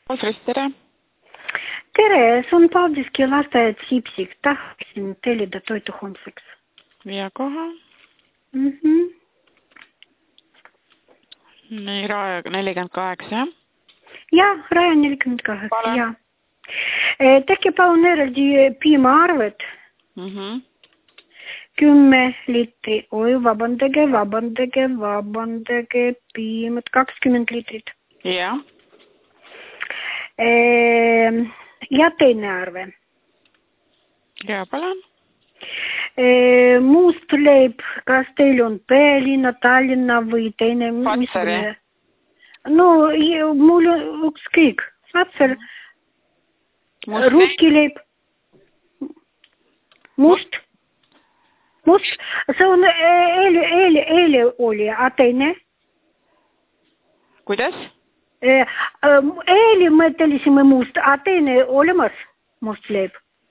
Tere. Tere, sun Paldiski lasteaed Sipsik. Tahaksin tellida toitu homseks. Via koha. Nii, Raja 48, jah? Jah, Raja 48, Pale. jah. Tehke palun eraldi piimaarved. 10 liitri. Oi, vabandage, piimad 20 liitrit. Jah. Ja teine arve. Ja, palun. Must leib, kas teil on Pealinna, Tallinna või teine? Fatseri. No, mul on ükskõik. Fatser. Russki leib. Must. See on eile oli, a teine? Kuidas? Eile me tellisime must, a teine olemas must leib.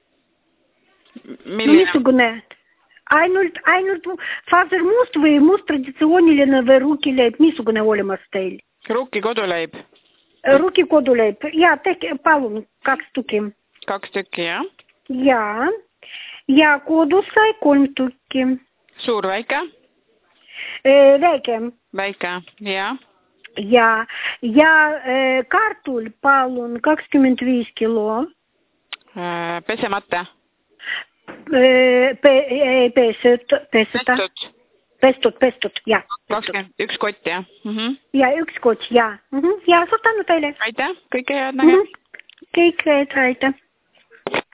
Missugune? Ainult Fatser must või must traditsiooniline või rukileib, missugune olemas teil? Rukki koduleib. Rukki koduleib. Ja, tehke palun 2 tükki. 2 tükki, jah? Ja. Ja kodusai 3 tükki. Suur, väike? Väike. Väike, jah. Ja kartul palun 25 kilo. Pesemata? Pestud, jah. 21 kott, jah? Ja, 1 kott, jah. Ja, suur tänu teile. Aitäh, kõike head nägemist. Kõik head, aitäh.